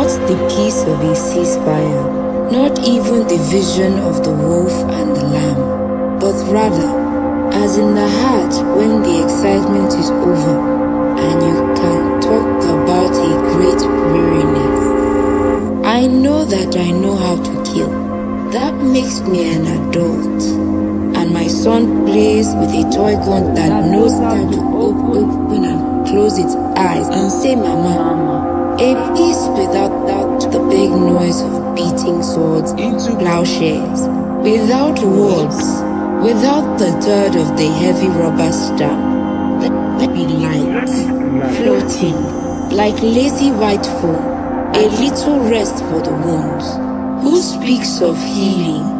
Not the peace of a ceasefire, not even the vision of the wolf and the lamb, but rather, as in the heart when the excitement is over and you can talk about a great weariness. I know that I know how to kill. That makes me an adult. And my son plays with a toy gun that knows how to open and close its eyes and say, Mama. A peace without the big noise of beating swords into plowshares, without words, without the thud of the heavy rubber stamp. Let me light, floating, like lazy white foam, a little rest for the wounds. Who speaks of healing?